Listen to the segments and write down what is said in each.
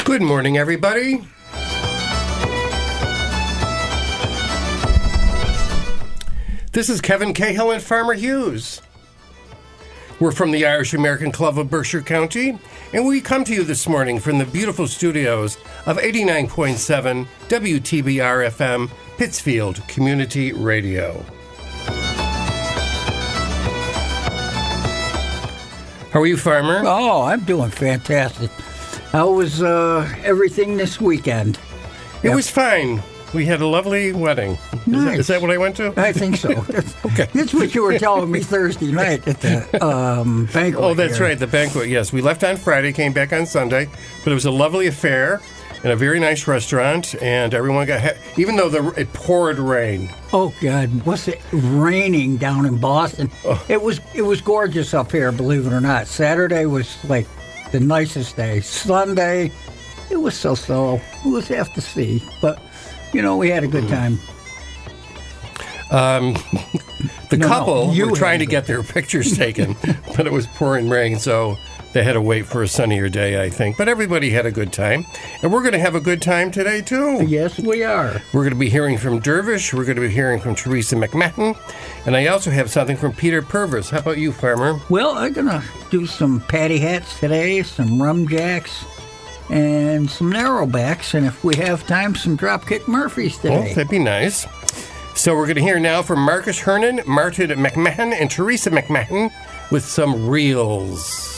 Good morning, everybody. This is Kevin Cahill and Farmer Hughes. We're from the Irish American Club of Berkshire County, and we come to you this morning from the beautiful studios of 89.7 WTBR-FM, Pittsfield Community Radio. How are you, Farmer? Oh, I'm doing fantastic. How was everything this weekend? It was fine. We had a lovely wedding. Nice. Is that what I went to? I think so. Okay. That's what you were telling me Thursday night at the banquet. Oh, that's here. right, the banquet, yes. We left on Friday, came back on Sunday, but it was a lovely affair in a very nice restaurant, and everyone got, even though it poured rain. Oh, God. What's it raining down in Boston? Oh. It was gorgeous up here, believe it or not. Saturday was like the nicest day. Sunday, it was so-so. It was have to see, but... You know, we had a good time. The couple were trying to get their pictures taken, but it was pouring rain, so they had to wait for a sunnier day, I think. But everybody had a good time. And we're going to have a good time today, too. Yes, we are. We're going to be hearing from Dervish. We're going to be hearing from Teresa McMahon. And I also have something from Peter Purvis. How about you, Farmer? Well, I'm going to do some patty hats today, some rum jacks, and some narrowbacks, and if we have time, some Dropkick Murphys today. Oh, that'd be nice. So we're going to hear now from Marcus Hernan, Martin McMahon, and Teresa McMahon with some reels.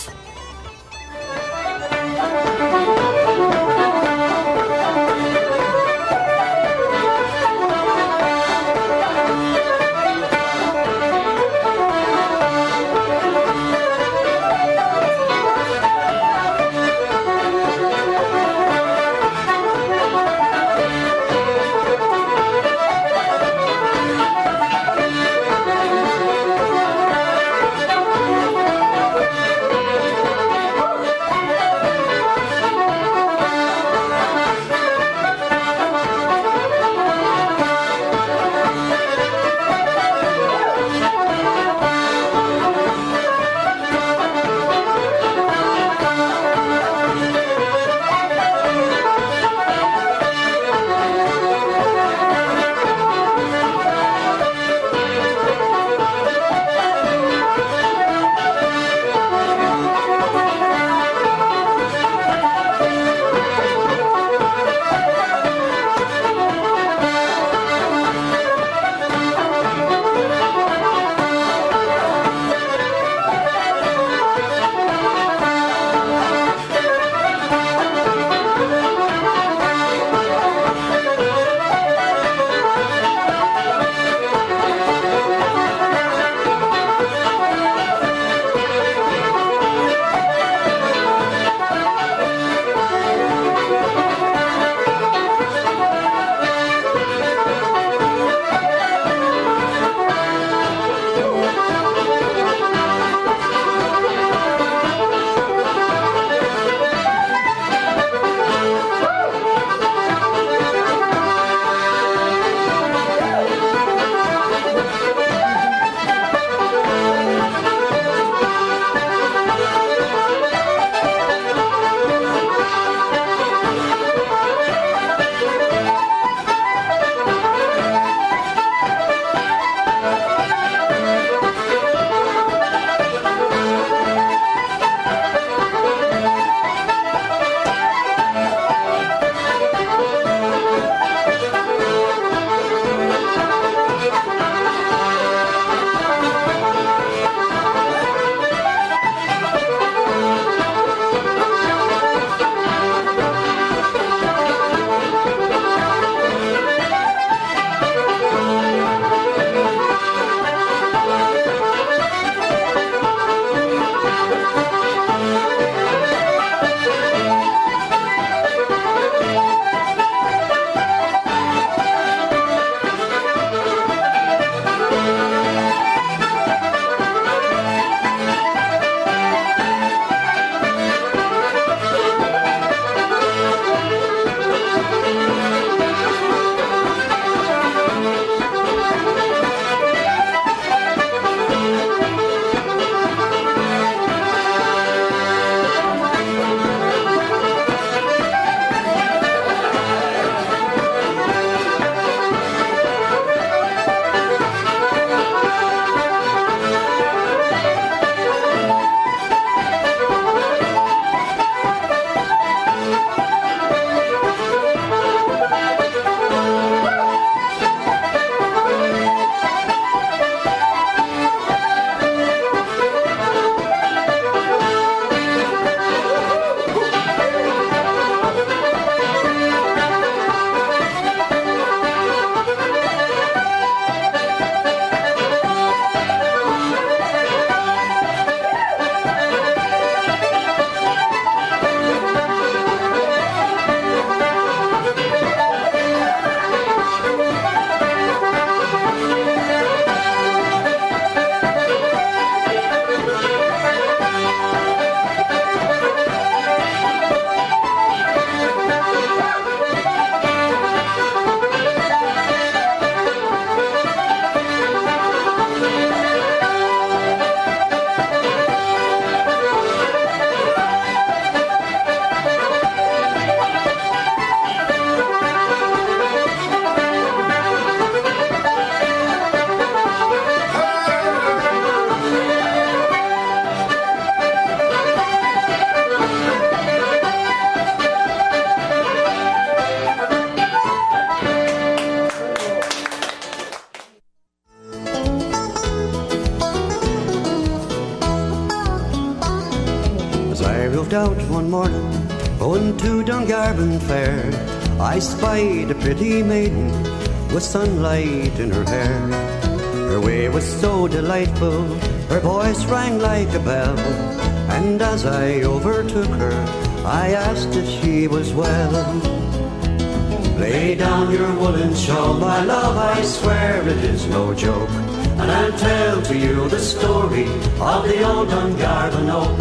roved out one morning, going to Dungarvan Fair. I spied a pretty maiden with sunlight in her hair. Her way was so delightful, her voice rang like a bell, and as I overtook her, I asked if she was well. Lay down your woolen shawl, my love, I swear it is no joke, and I'll tell to you the story of the old Dungarvan oak.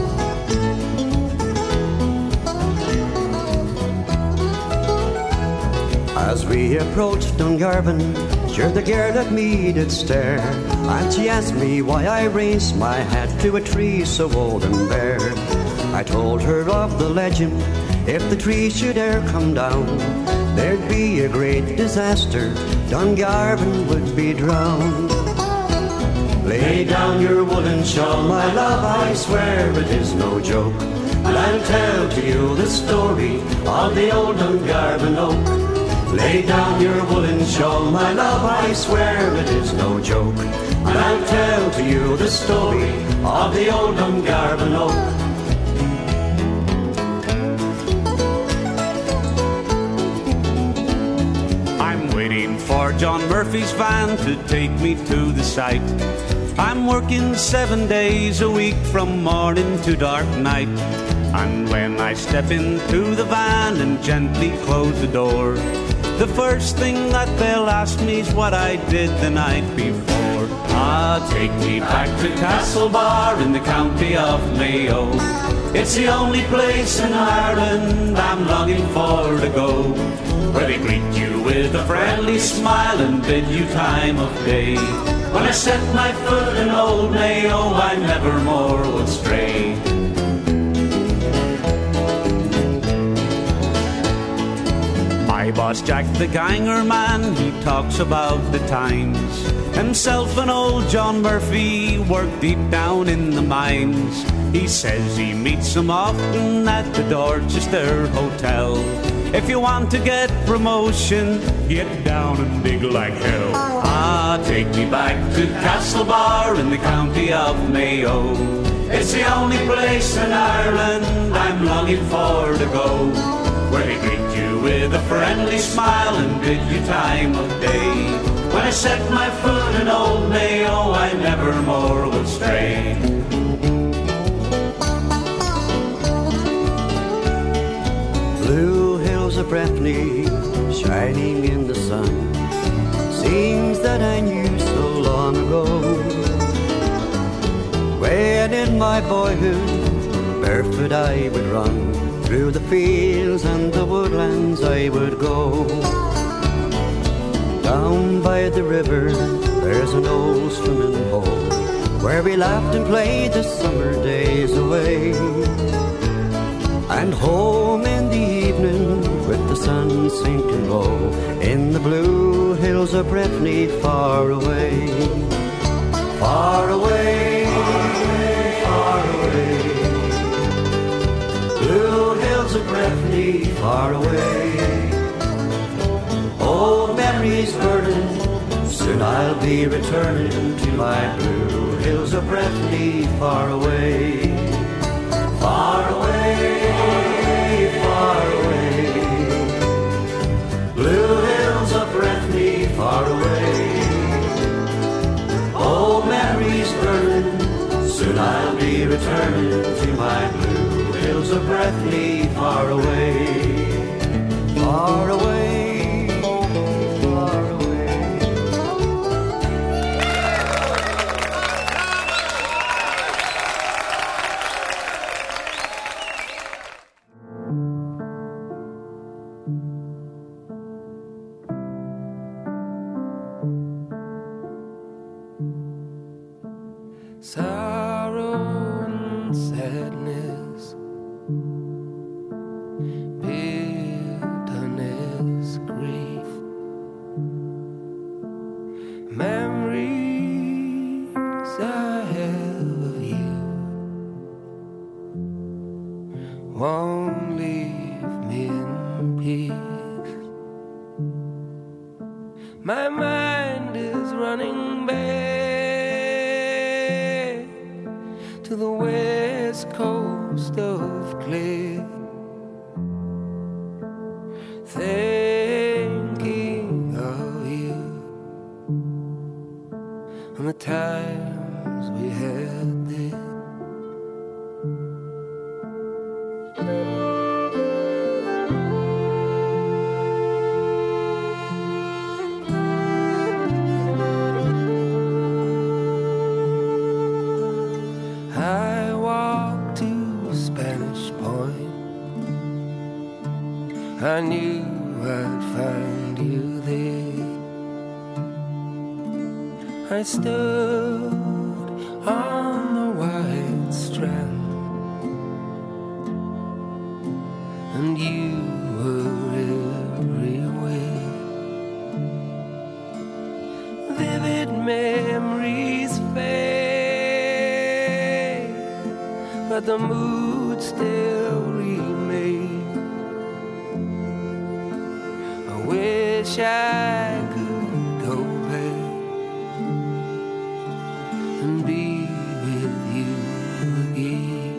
As we approached Dungarvan, sure the girl at me did stare, and she asked me why I raised my hat to a tree so old and bare. I told her of the legend, if the tree should e'er come down, there'd be a great disaster, Dungarvan would be drowned. Lay down your woolen shawl, my love, I swear it is no joke, and I'll tell to you the story of the old Dungarvan oak. Lay down your woolen shawl, my love, I swear it is no joke, and I'll tell to you the story of the old Dungarvan oak. I'm waiting for John Murphy's van to take me to the site. I'm working 7 days a week from morning to dark night, and when I step into the van and gently close the door, the first thing that they'll ask me is what I did the night before. Ah, take me back to Castlebar in the county of Mayo. It's the only place in Ireland I'm longing for to go, where they greet you with a friendly smile and bid you time of day. When I set my foot in old Mayo, I never more would stray. My boss Jack the Ganger man, he talks about the times. Himself and old John Murphy work deep down in the mines. He says he meets them often at the Dorchester Hotel. If you want to get promotion, get down and dig like hell. Ah, take me back to Castlebar in the county of Mayo. It's the only place in Ireland I'm longing for to go, where they greet you with a friendly smile and bid you time of day. When I set my foot in old Mayo, I never more would stray. Blue hills of Breffni, shining in the sun, scenes that I knew so long ago. When in my boyhood, barefoot I would run, through the fields and the woodlands I would go. Down by the river, there's an old swimming hole, where we laughed and played the summer days away. And home in the evening, with the sun sinking low, in the blue hills of Breffni, far away. Far away, far away, blue hills of Breffni, far away. Old memories burning, soon I'll be returning to my blue hills of Breffni, far away. Far away, far away, blue hills of Breffni, far away. Old memories burning, soon I'll be returning to my blue hills of Breffni, far away. Far away. Sorrow and sadness, bitterness, grief, memories I have of you won't leave me in peace. My mind is running back to the West Coast and the times we had there. I walked to Spanish Point. I knew I'd find you there. I stood on the white strand, and you were everywhere. Vivid memories fade, but the mood still remains. I wish I could go back and be with you again.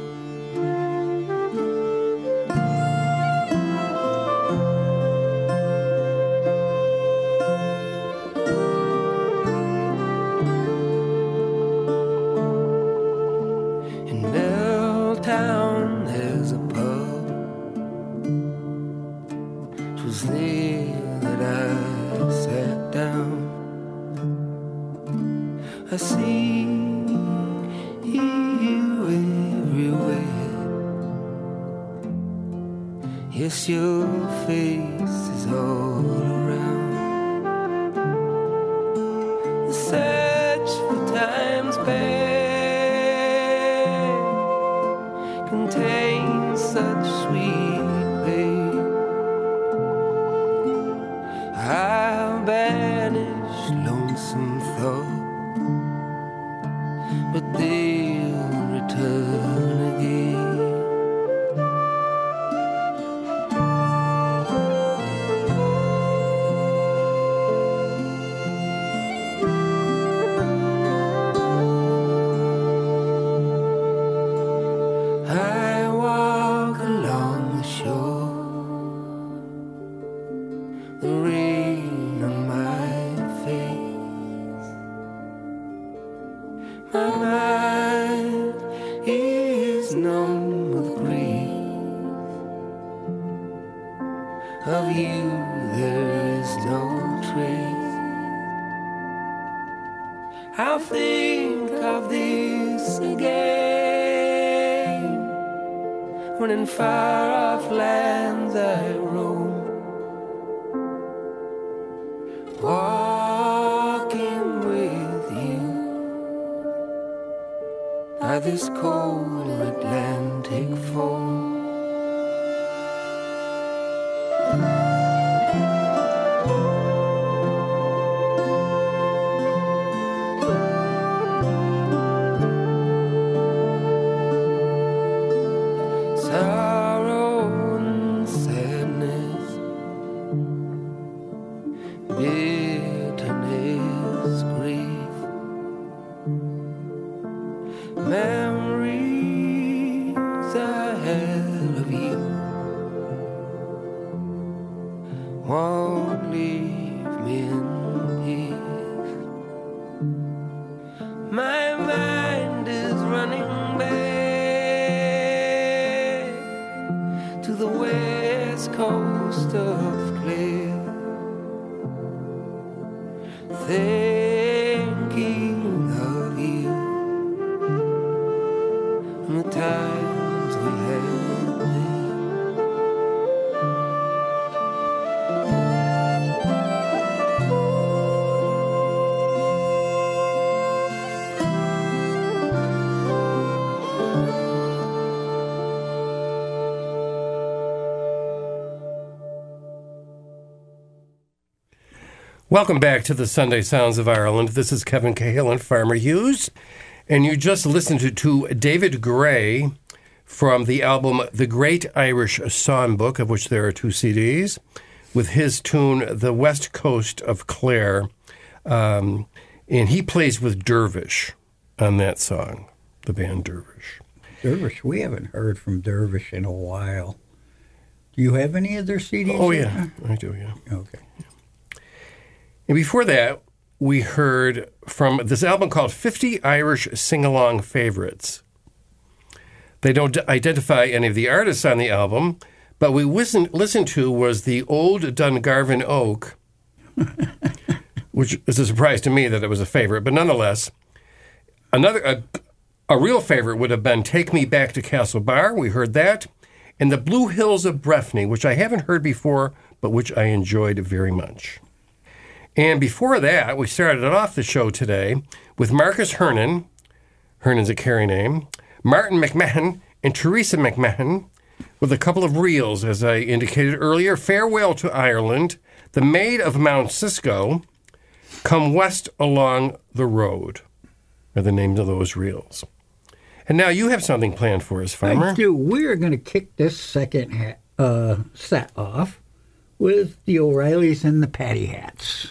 In Milltown there's a pub. 'Twas there that I sat down. I see you everywhere. Yes, your face is all around. The search for time's bed contains such sweet pain. I'll banish lonesome thought, but they'll return again. I walk along the shore, the rain on my face. My mind is numb with grief. Of you there is no trace. I'll think of this again when in far-off lands I roam, walking with you by this cold Atlantic foam. Sorrow and sadness, bitterness, grief, memories I had of you won't leave me in peace. My mind is running back to the west coast of Clare, thinking of you and the times we had there. Welcome back to the Sunday Sounds of Ireland. This is Kevin Cahill and Farmer Hughes, and you just listened to David Gray from the album The Great Irish Songbook, of which there are 2 CDs, with his tune The West Coast of Clare, and he plays with Dervish on that song, the band Dervish. Dervish, we haven't heard from Dervish in a while. Do you have any of their CDs? Oh, yeah, I do, yeah. Okay. And before that, we heard from this album called 50 Irish Sing-Along Favorites. They don't identify any of the artists on the album, but we listened to was the Old Dungarvan Oak, which is a surprise to me that it was a favorite, but nonetheless, a real favorite would have been Take Me Back to Castlebar. We heard that. And the Blue Hills of Breffni, which I haven't heard before, but which I enjoyed very much. And before that, we started off the show today with Marcus Hernan. Hernan's a Kerry name. Martin McMahon and Teresa McMahon with a couple of reels, as I indicated earlier. Farewell to Ireland, The Maid of Mount Cisco, Come West Along the Road are the names of those reels. And now you have something planned for us, Farmer. I do. We're going to kick this second set off with the O'Reillys and the Paddy Hats.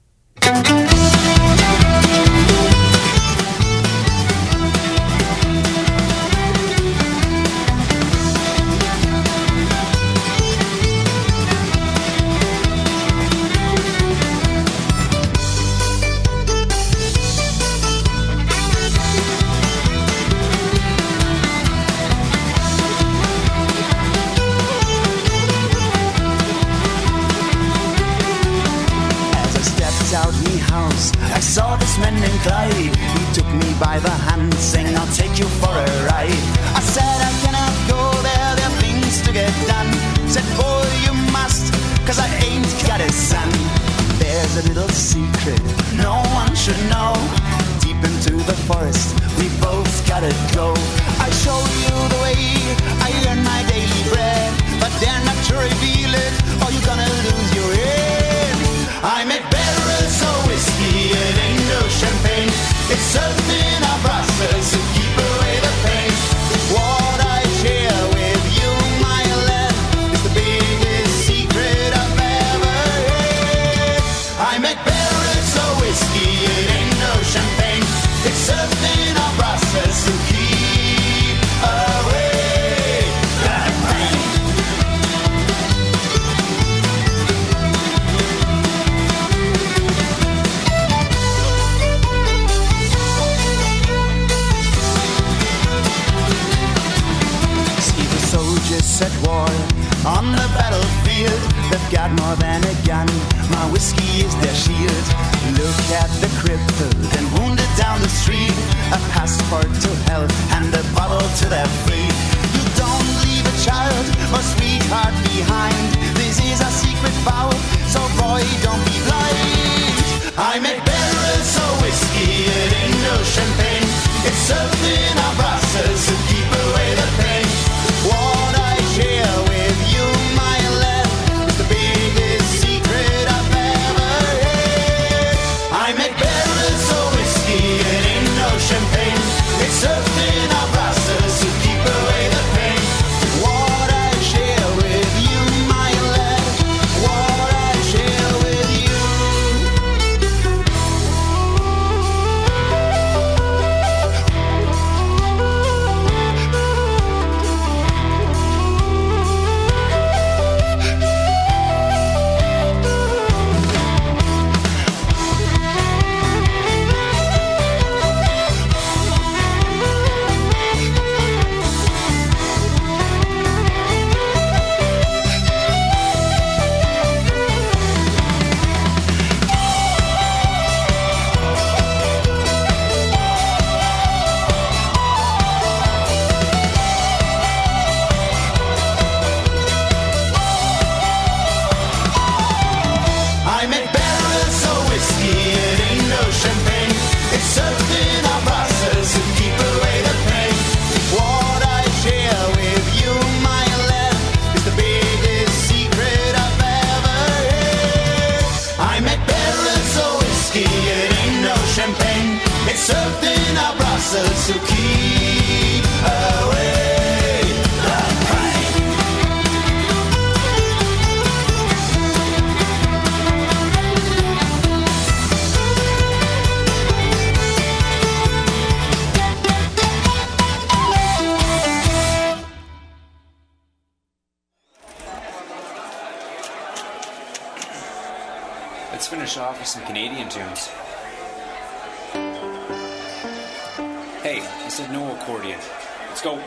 I saw this man named Clyde. He took me by the hand, saying, I'll take you for a ride. I said, I cannot go there, there are things to get done. Said, boy, you must, cause I ain't got a son. There's a little secret no one should know. Deep into the forest, we both gotta go. I show you the way I earn my daily bread, but dare not to reveal it, or you're gonna lose your head. I make barrels of whiskey, it ain't no champagne. It's something I process to keep away the pain. What I share with you, my lad, is the biggest secret I've ever had. I make barrels of whiskey, it ain't no champagne. It's something I process to keep away the pain. Soldiers at war on the battlefield, they've got more than a gun, my whiskey is their shield. Look at the crippled and wounded down the street, a passport to health and a bottle to their feet. You don't leave a child or sweetheart behind, this is a secret vow, so boy don't be blind. I make barrels of whiskey, it ain't no champagne. It's something I process to keep away the pain. What I share with you, my lad, is the biggest secret I've ever had. I make barrels of whiskey, it ain't no champagne. It's something I process to keep away the pain. What I share with you, my lad, what I share with you. I make barrels of whiskey, it ain't no champagne. It's something I process to keep away the pain. What I share with you, my lad, is the biggest secret I've ever had. I make barrels of whiskey, it ain't no champagne. It's something I process to keep away the pain. Let's finish off with some Canadian tunes. Hey, I said no accordion. Let's go.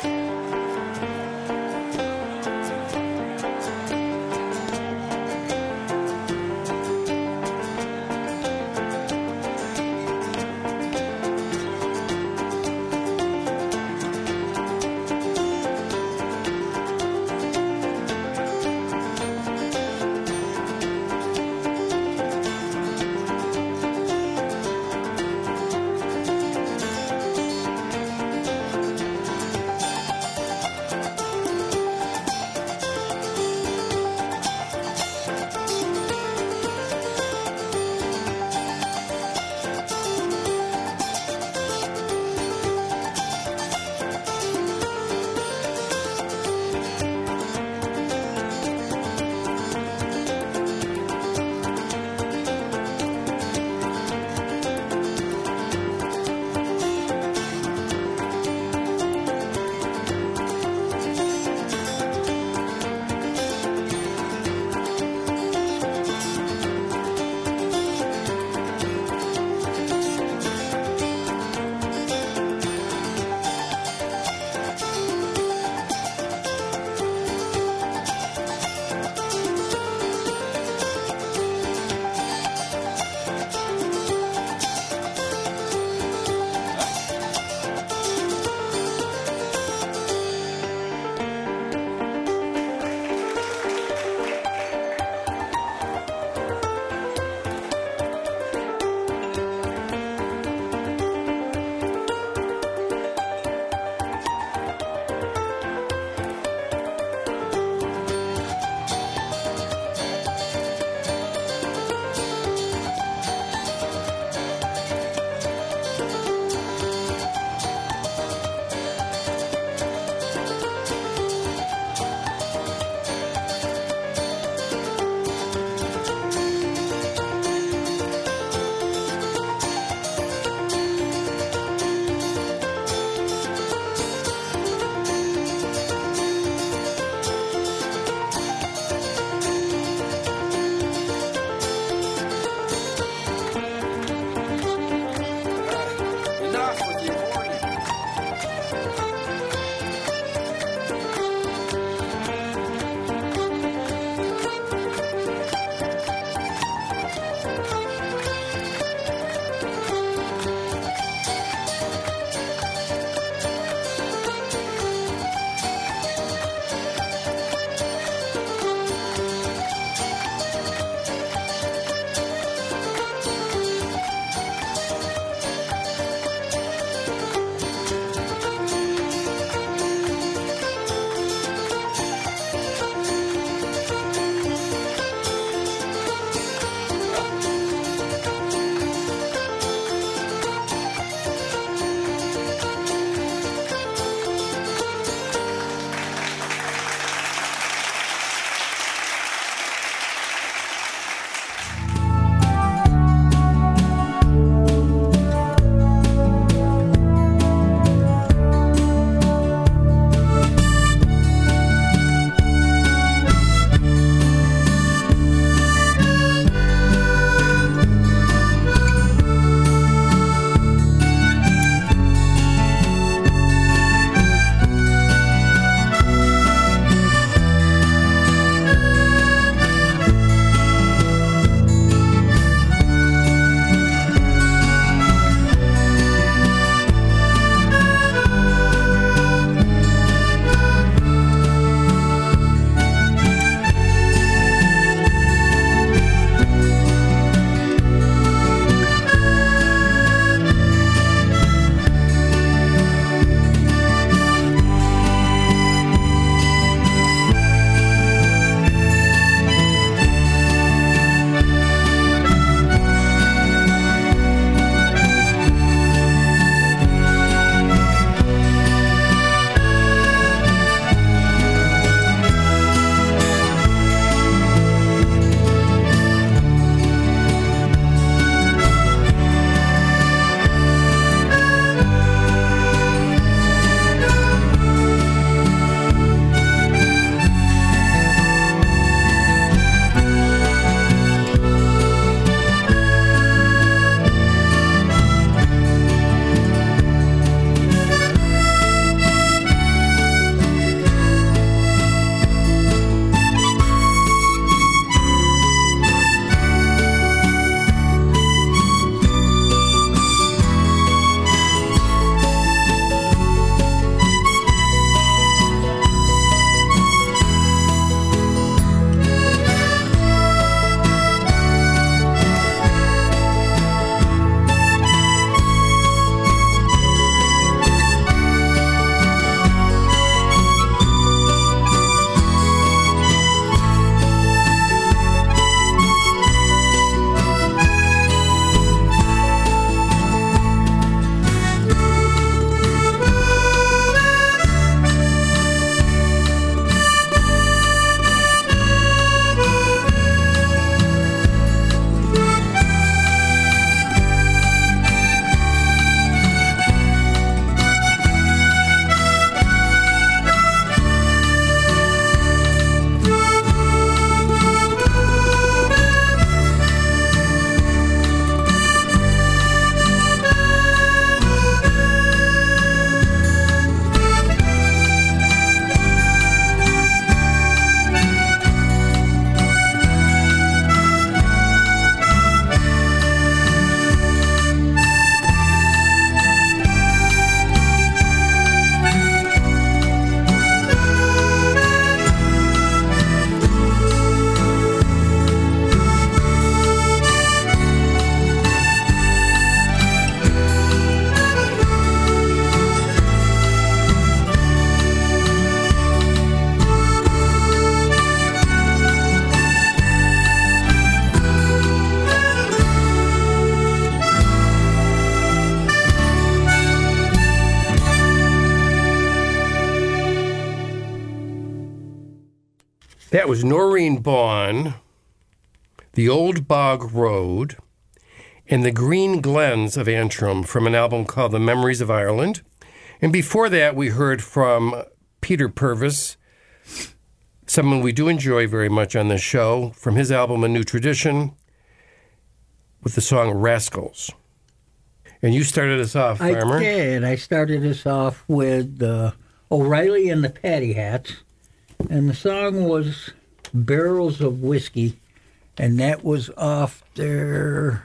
That was Noreen Bawn, The Old Bog Road, and The Green Glens of Antrim from an album called The Memories of Ireland. And before that, we heard from Peter Purvis, someone we do enjoy very much on this show, from his album A New Tradition, with the song Rascals. And you started us off, Farmer. I did. I started us off with O'Reilly and the Paddy Hats, and the song was Barrels of Whiskey, and that was off their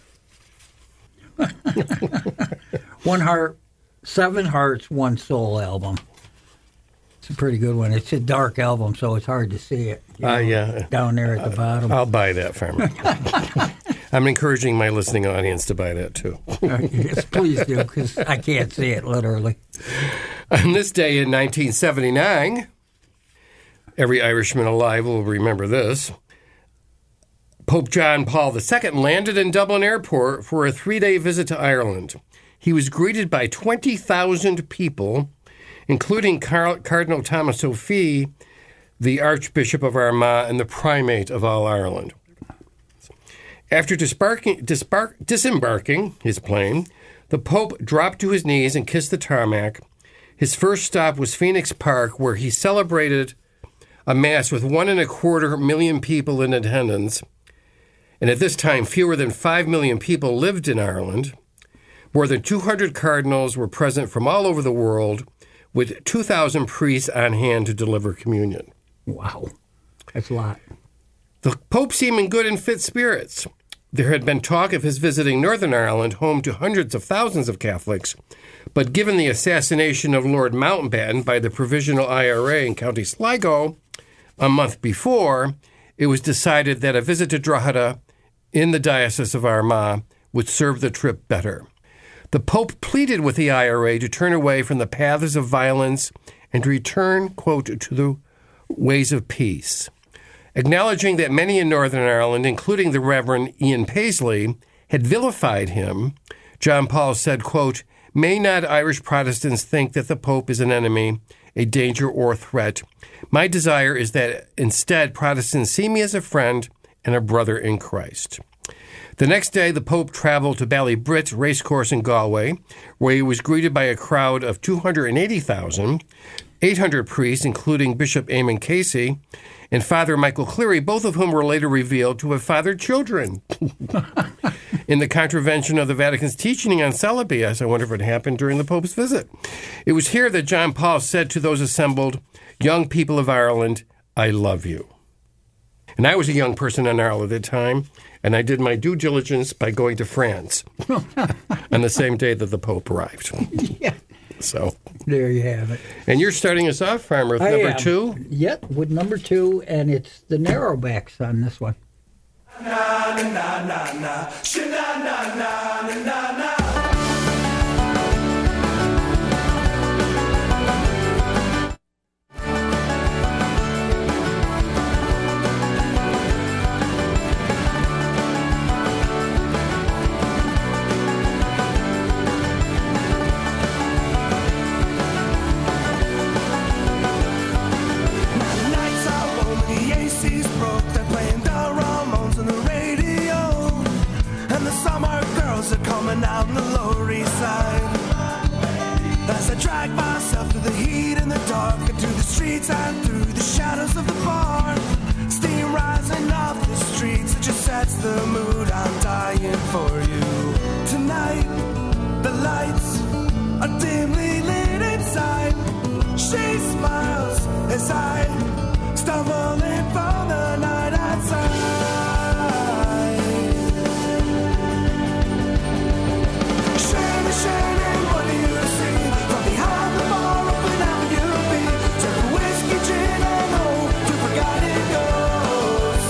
Seven Hearts, One Soul album. It's a pretty good one. It's a dark album, so it's hard to see it. Yeah. Down there at the bottom. I'll buy that, Farmer. I'm encouraging my listening audience to buy that, too. Yes, please do, because I can't see it, literally. On this day in 1979, every Irishman alive will remember this, Pope John Paul II landed in Dublin Airport for a 3-day visit to Ireland. He was greeted by 20,000 people, including Cardinal Thomas O'Fee, the Archbishop of Armagh and the Primate of all Ireland. After disembarking his plane, the Pope dropped to his knees and kissed the tarmac. His first stop was Phoenix Park, where he celebrated a Mass with 1.25 million people in attendance. And at this time, fewer than 5 million people lived in Ireland. More than 200 cardinals were present from all over the world, with 2,000 priests on hand to deliver communion. Wow. That's a lot. The Pope seemed in good and fit spirits. There had been talk of his visiting Northern Ireland, home to hundreds of thousands of Catholics, but given the assassination of Lord Mountbatten by the Provisional IRA in County Sligo a month before, it was decided that a visit to Drogheda in the Diocese of Armagh would serve the trip better. The Pope pleaded with the IRA to turn away from the paths of violence and return, quote, to the ways of peace. Acknowledging that many in Northern Ireland, including the Reverend Ian Paisley, had vilified him, John Paul said, quote, "May not Irish Protestants think that the Pope is an enemy, a danger or threat. My desire is that instead Protestants see me as a friend and a brother in Christ." The next day, the Pope traveled to Ballybrit Racecourse in Galway, where he was greeted by a crowd of 280,000, 800 priests, including Bishop Eamon Casey and Father Michael Cleary, both of whom were later revealed to have fathered children in the contravention of the Vatican's teaching on celibacy. Yes, I wonder if it happened during the Pope's visit. It was here that John Paul said to those assembled, "Young people of Ireland, I love you." And I was a young person in Ireland at the time, and I did my due diligence by going to France on the same day that the Pope arrived. Yeah. So there you have it. And you're starting us off, Farmer, with number 2? Yep, with number 2, and it's the Narrowbacks on this one. Na na na na na, na na na na na. Out on the Lower East Side, as I drag myself through the heat and the dark, into the streets and through the shadows of the bar. Steam rising off the streets, it just sets the mood. I'm dying for you. Tonight, the lights are dimly lit inside. She smiles as I stumble in from the night outside. Shining, what do you see? From behind the bar, open avenue B. Take a whiskey, gin, and hope to forgotten ghosts.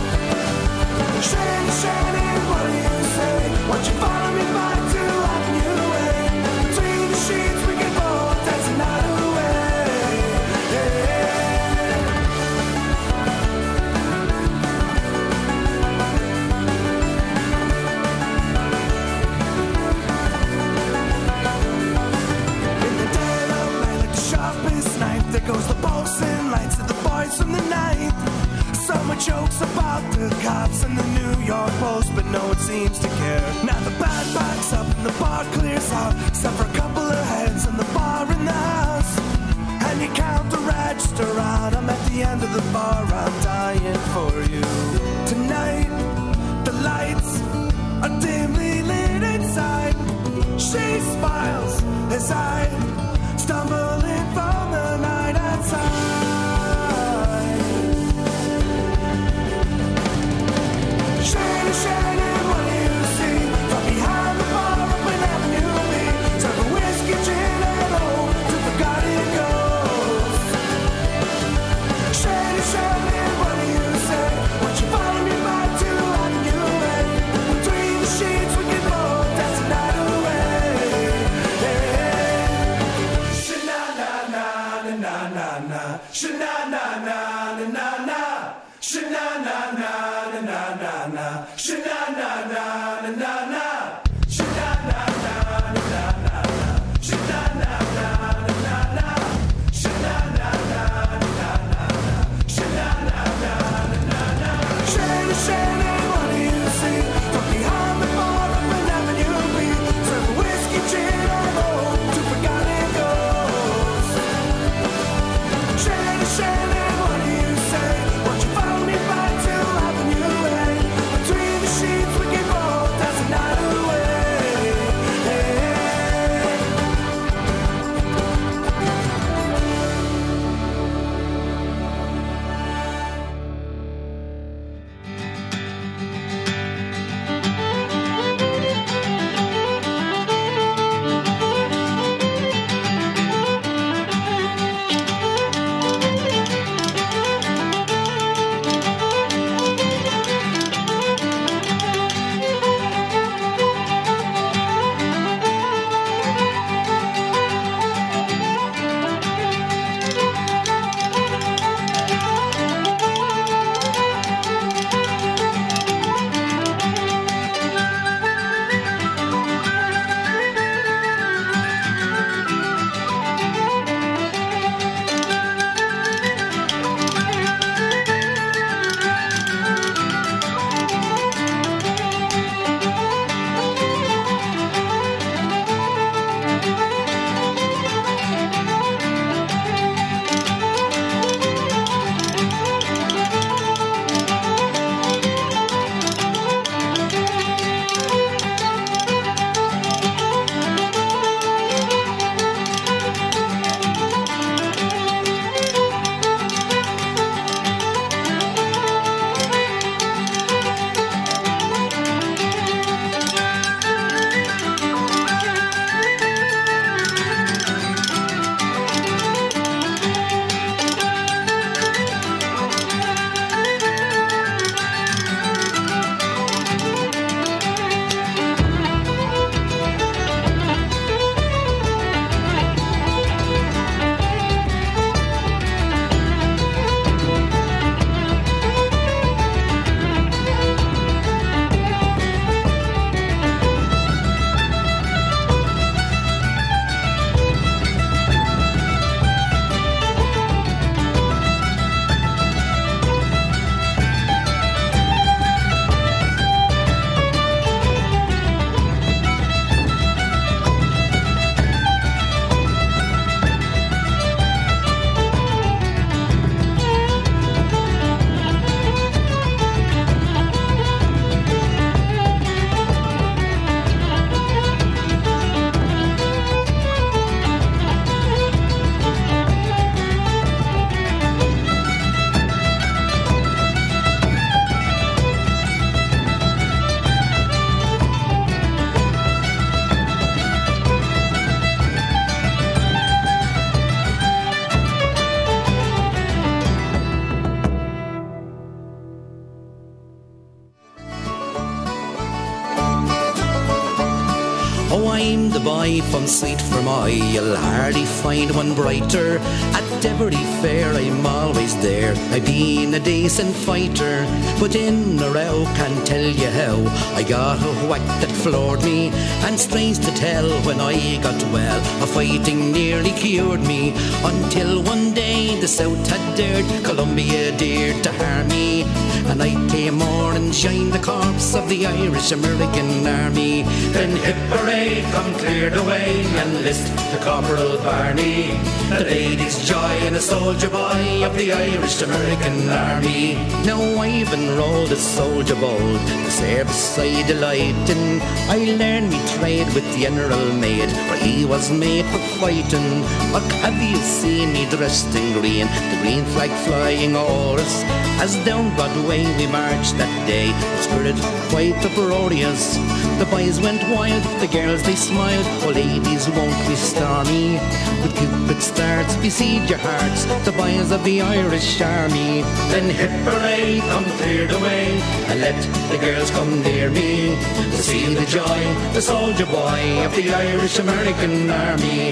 Shining, what do you say? Won't you follow me back to Avenue A? Between the sheets, we can both dance the night away. Yeah. about the cops and the New York Post, but no one seems to care. Now the band backs up and the bar clears out, except for a couple of heads in the bar in the house. And you count the register out, I'm at the end of the bar, I'm dying for you. Tonight, the lights are dimly lit inside. She smiles as I stumble in from the night outside. Shining, shining, what do you see? From behind the bar up in Avenue B, serve a whiskey, gin, and old to forgotten ghosts. Shining, shining, what do you say? Won't you follow me back to Avenue A? Between the sheets we can both dance the night away. Sha-na-na-na-na-na-na-na, sha-na-na-na-na-na-na, sha-na-na-na-na-na-na-na, sha-na-na-na-na-na-na, sha-na-na-na-na-na-na, sha-na-na-na-na-na-na, sha-na-na-na-na-na-na, Shining, shining, what do you see? From behind the bar up in Avenue B, serve a whiskey, gin, and old to forgotten ghosts. Shining, shining, what do you say? Won't you follow me back to Avenue A? Between the sheets we can both dance the night away. Oh, I'm the boy from Sweet Fermoy, you'll hardly find one brighter. At every fair I'm always there, I've been a decent fighter. But in a row, can't tell you how, I got a whack that floored me. And strange to tell, when I got well, a fighting nearly cured me. Until one day the South had dared, Columbia dared to harm me. A night came on and shined the corpse of the Irish-American army. Then hip hooray, come clear the way and list to Corporal Barney, the lady's joy and a soldier boy of the Irish-American army. Now I've enrolled a soldier bold to serve beside the light, and I learned me trade with the General Maid, for he was made for fighting. Or have you seen me dressed in green, the green flag flying o'er us, as down Broadway we marched that day, spirit quite uproarious. The boys went wild, the girls they smiled, oh ladies won't be stormy. With Cupid stars besiege your hearts, the boys of the Irish army. Then hip hooray, come clear the way, and let the girls come near me, to see the joy, the soldier boy of the Irish-American army.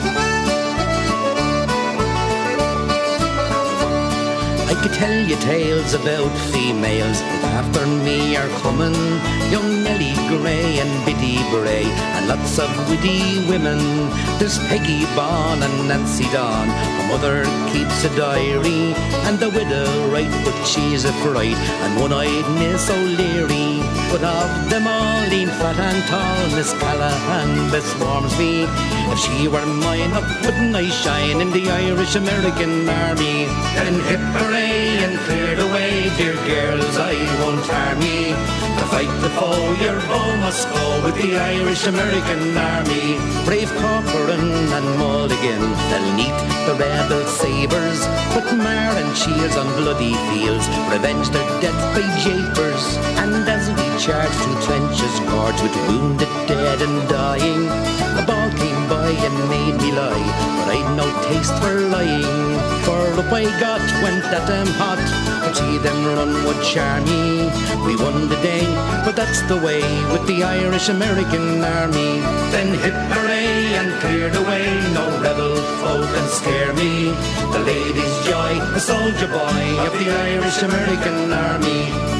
I could tell you tales about females that after me are coming, young Nellie Gray and Biddy Bray, and lots of witty women. There's Peggy Bawn and Nancy Dawn, her mother keeps a diary, and the widow right, but she's a fright, and one-eyed Miss O'Leary. But of them all, lean fat and tall, Miss Callahan best warms me. If she were mine, up wouldn't I shine in the Irish-American army? Then hip hooray and clear the way, dear girls, I won't harm ye. To fight the foe, your bow must go with the Irish-American army. Brave Corcoran and Mulligan, they'll neat the rebel sabres, with mar and shields on bloody fields, revenge their death by japers. And as we charged through trenches gorged with wounded, dead and dying, a ball came by and made me lie, but I'd no taste for lying. For up I got, went at them hot, to see them run would charm me. We won the day, but that's the way with the Irish-American army. Then hip hooray and clear the way, no rebel foe can scare me. The lady's joy, a soldier boy of the Irish-American army.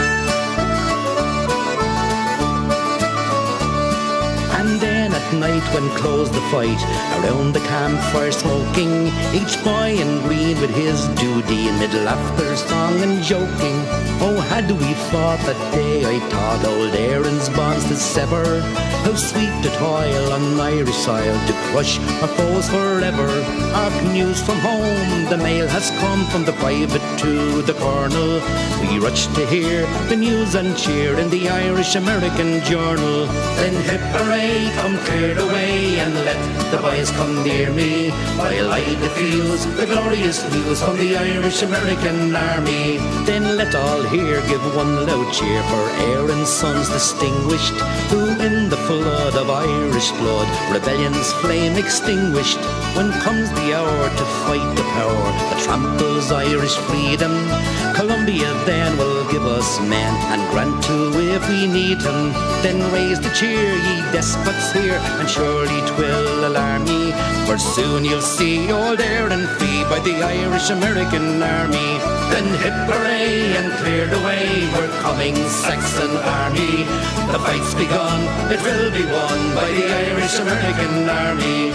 And then at night when closed the fight, around the campfire smoking, each boy in green with his duty, amid laughter, song and joking. Oh, had we fought that day, I thought old Erin's bonds to sever. How sweet to toil on Irish soil, to crush our foes forever. Hark news from home, the mail has come from the private to the colonel. We rush to hear the news and cheer in the Irish-American Journal. Then hip hooray, come clear the way, and let the boys come near me, while I diffuse the glorious news from the Irish-American army. Then let all here give one loud cheer for Erin's sons distinguished, who in the flood of Irish blood rebellion's flame extinguished. When comes the hour to fight the power that tramples Irish freedom, Columbia then will give us men, and grant too if we need him. Then raise the cheer, ye despots here, and surely 'twill alarm ye, for soon you'll see old Erin free by the Irish-American army. Then hip hooray and clear the way, we're coming Saxon army. The fight's begun, it will be won by the Irish-American army.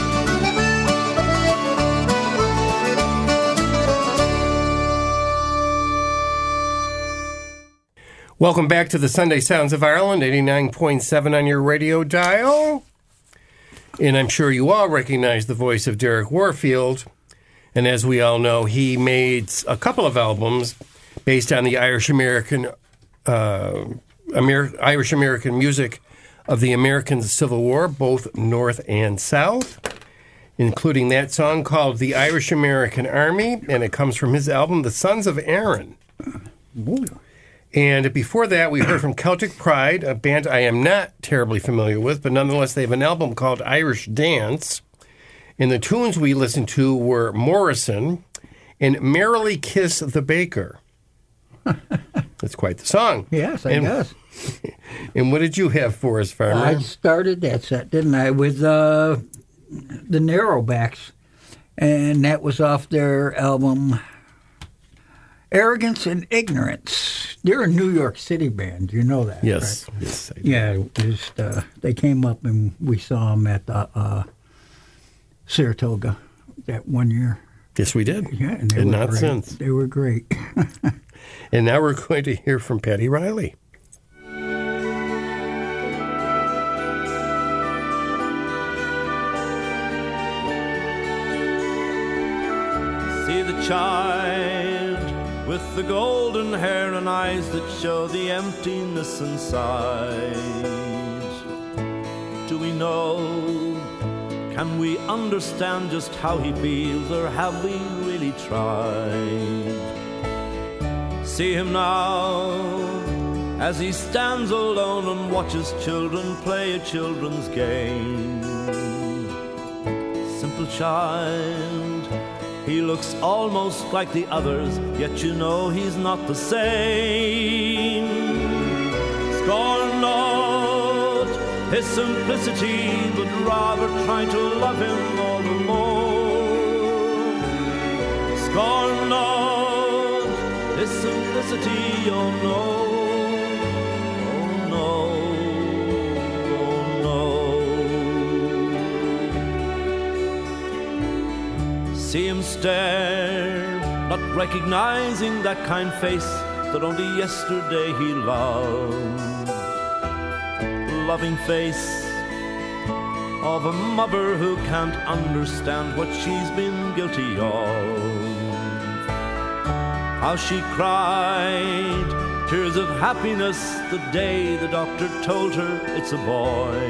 Welcome back to the Sunday Sounds of Ireland, 89.7 on your radio dial. And I'm sure you all recognize the voice of Derek Warfield. And as we all know, he made a couple of albums based on the Irish-American music of the American Civil War, both North and South, including that song called The Irish-American Army, and it comes from his album, The Sons of Erin. Ooh. And before that, we heard from Celtic Pride, a band I am not terribly familiar with, but nonetheless, they have an album called Irish Dance. And the tunes we listened to were Morrison and Merrily Kiss the Baker. That's quite the song. Yes, I guess. And what did you have for us, Farmer? I started that set, didn't I, with the Narrowbacks. And that was off their album Arrogance and Ignorance. They're a New York City band. You know that, yes. right? Yes, I do. Yeah, just, they came up and we saw them at Saratoga that one year. Yes, we did. Yeah, and they were not great. since. They were great. And now we're going to hear from Patty Riley. See the child with the golden hair and eyes that show the emptiness inside. Do we know? Can we understand just how he feels, or have we really tried? See him now as he stands alone and watches children play a children's game. Simple child, he looks almost like the others, yet you know he's not the same. Scorn not his simplicity, but rather try to love him all the more. Scorn not his simplicity, oh no, oh no, oh no. See him stare, not recognizing that kind face that only yesterday he loved. Loving face of a mother who can't understand what she's been guilty of. How she cried tears of happiness the day the doctor told her it's a boy.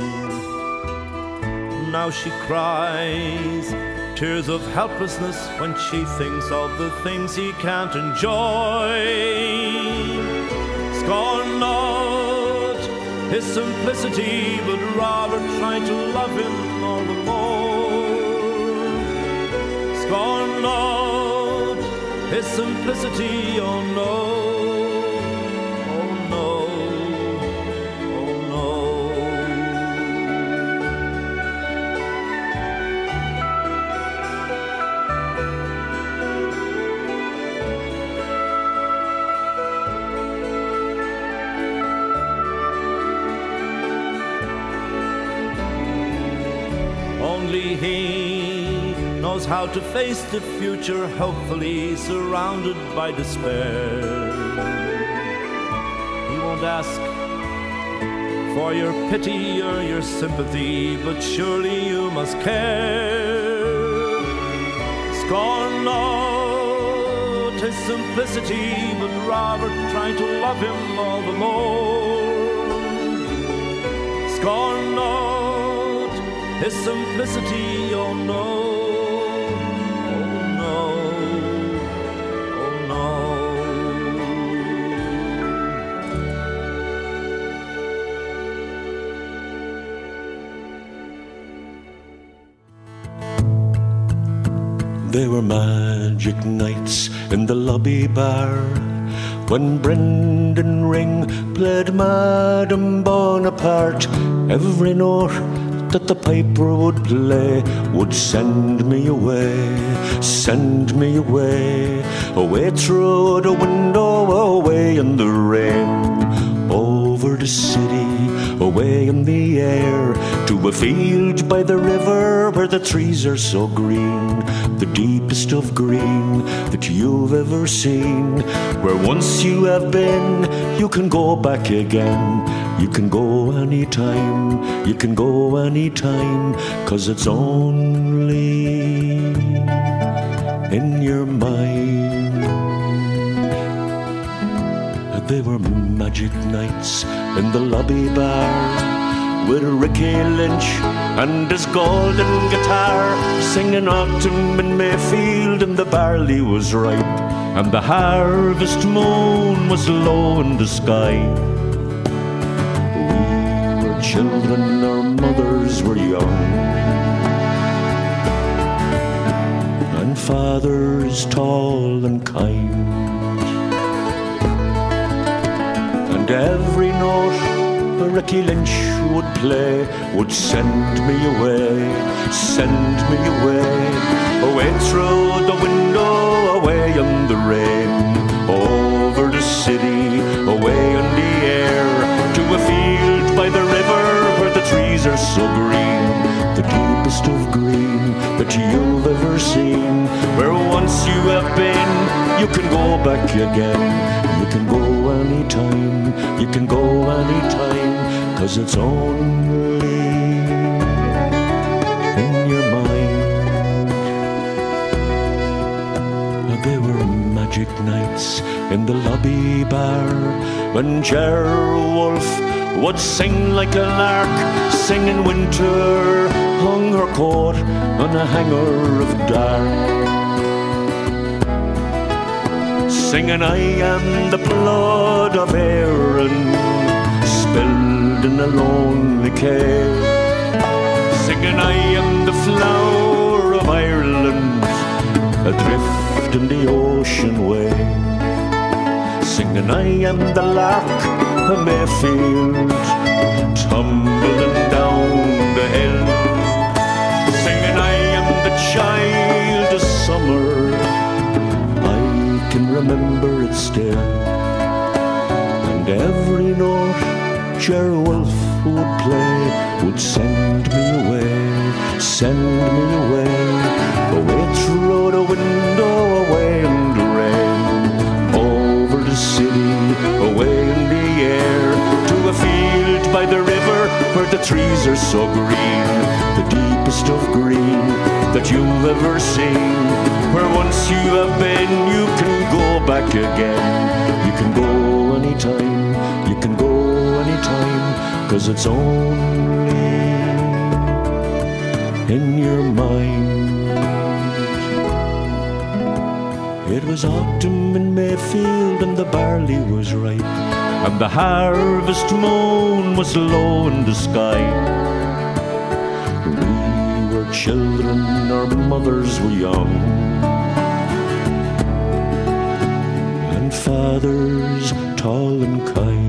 Now she cries tears of helplessness when she thinks of the things he can't enjoy. Scorn not his simplicity, but rather try to love him all the more. Scorn not his simplicity, oh no, oh no, oh no. Only he knows how to face the future, hopefully surrounded by despair. He won't ask for your pity or your sympathy, but surely you must care. Scorn not his simplicity, but rather try to love him all the more. Scorn not his simplicity, oh no, oh no, oh no. There were magic nights in the lobby bar when Brendan Ring played Madame Bonaparte. Every note that the piper would play would send me away, away through the window, away in the rain, over the city, away in the air, to a field by the river where the trees are so green, the deepest of green that you've ever seen. Where once you have been, you can go back again. You can go anytime, you can go anytime, 'cause it's only in your mind. There were magic nights in the lobby bar with Ricky Lynch and his golden guitar, singing autumn in Mayfield, and the barley was ripe and the harvest moon was low in the sky. Children, our mothers were young, and fathers tall and kind, and every note Ricky Lynch would play would send me away, away through the window, away in the rain, over the city, away in the air, to a field by the river where the trees are so green, the deepest deepest of green that you've ever seen. Where once you have been, you can go back again. You can go anytime, you can go anytime, 'cause it's only in your mind. There were magic nights in the lobby bar when Ger Wolf would sing like a lark, sing in winter, hung her coat on a hanger of dark, singing I am the blood of Erin, spilled in a lonely cave, singing I am the flower of Ireland, adrift in the ocean wave, singing I am the lark of Mayfield, tumbling down the hill, singing I am the child of summer, I can remember it still, and every note Ger Wolf would play would send me away, away through the window, away in the rain, over the city, away in the air, to a field by the river where the trees are so green, the deepest of green that you've ever seen. Where once you have been, you can go back again. You can go anytime, you can go anytime, 'cause it's only in your mind. It was autumn in Mayfield and the barley was ripe, and the harvest moon was low in the sky. We were children, our mothers were young, and fathers tall and kind.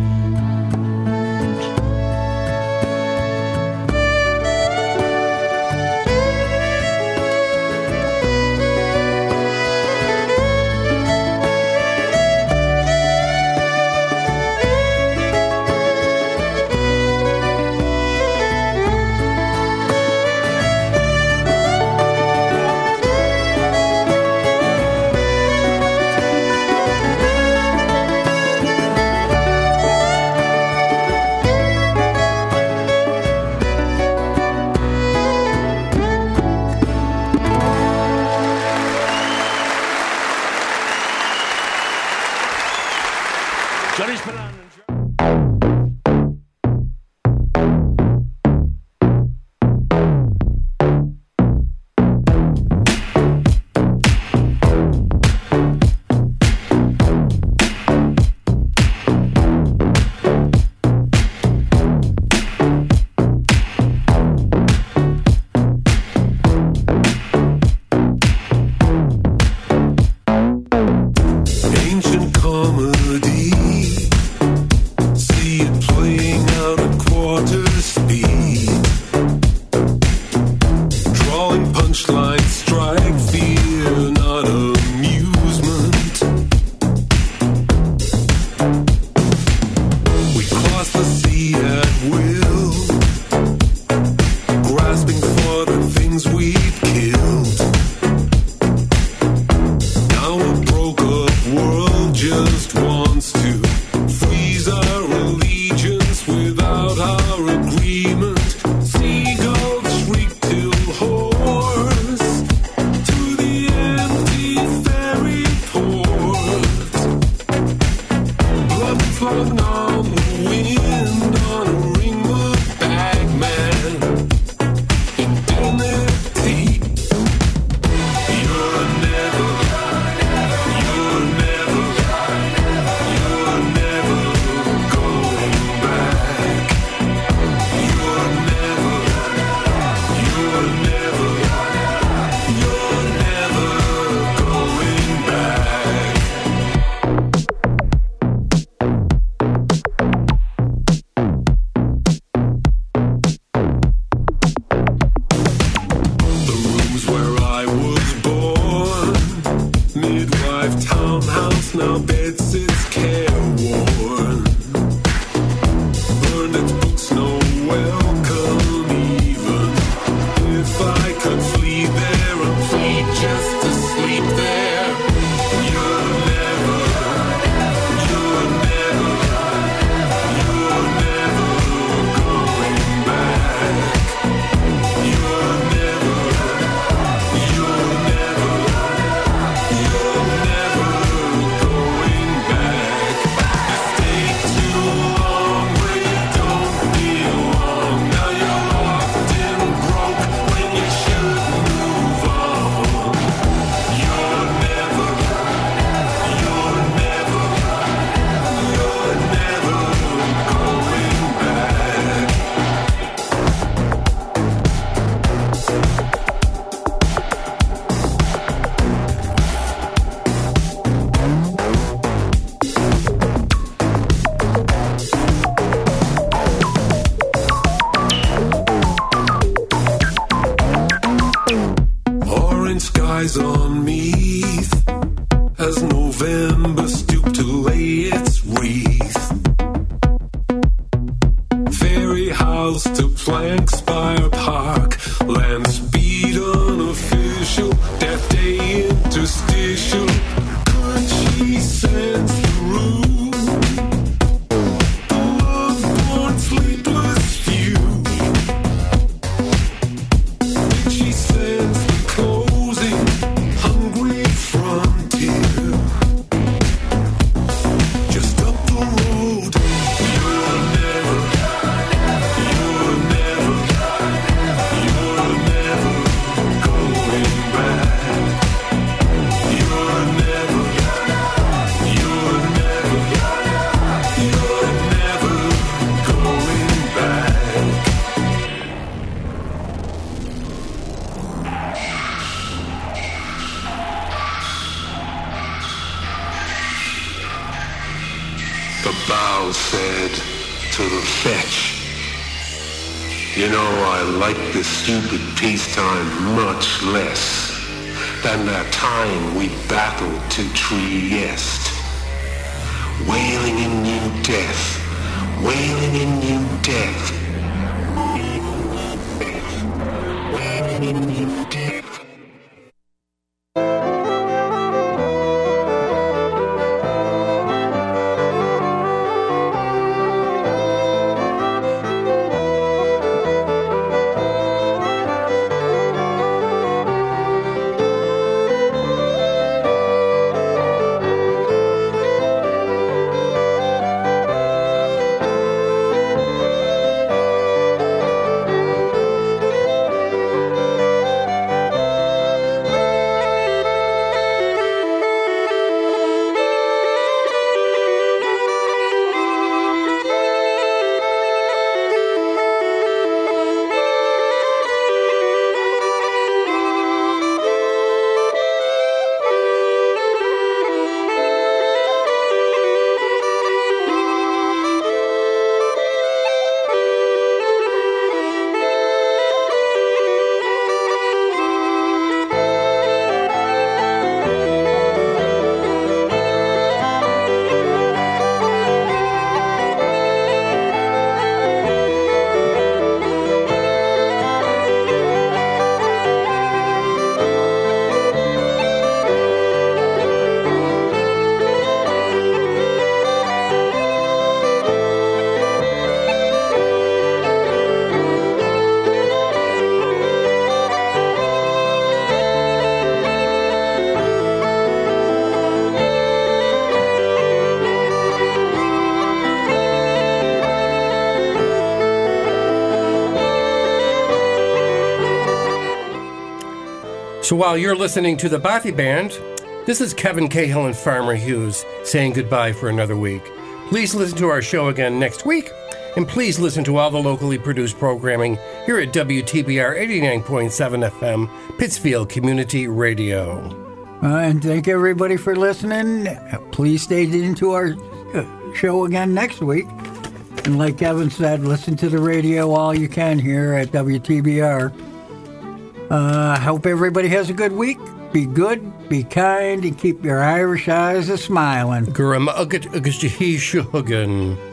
could flee there and plead just to sleep there. You're never going back. You're never going back. You stayed too long where you don't belong. Now you're locked and broke when you should move on. You're never going back. Orange skies on Meath as November stooped to lay its wreath. Ferry house to Plankspire Park, land speed unofficial, death day interstitial. Could she sense the room? The love-born sleepless few. Did she sense the closing, hungry frontier? Just up the road. You're never going back. You're never going back. The bow said to the fetch, you know, I like this stupid peacetime much less than that time we battled to Trieste. Wailing in new death, wailing in new death. Wailing in new death. So while you're listening to the Bothy Band, this is Kevin Cahill and Farmer Hughes saying goodbye for another week. Please listen to our show again next week, and please listen to all the locally produced programming here at WTBR 89.7 FM, Pittsfield Community Radio. And thank everybody for listening. Please stay tuned to our show again next week. And like Kevin said, listen to the radio all you can here at WTBR. Hope everybody has a good week. Be good, be kind, and keep your Irish eyes a-smiling. Gurram Ugget Ugget Shugan.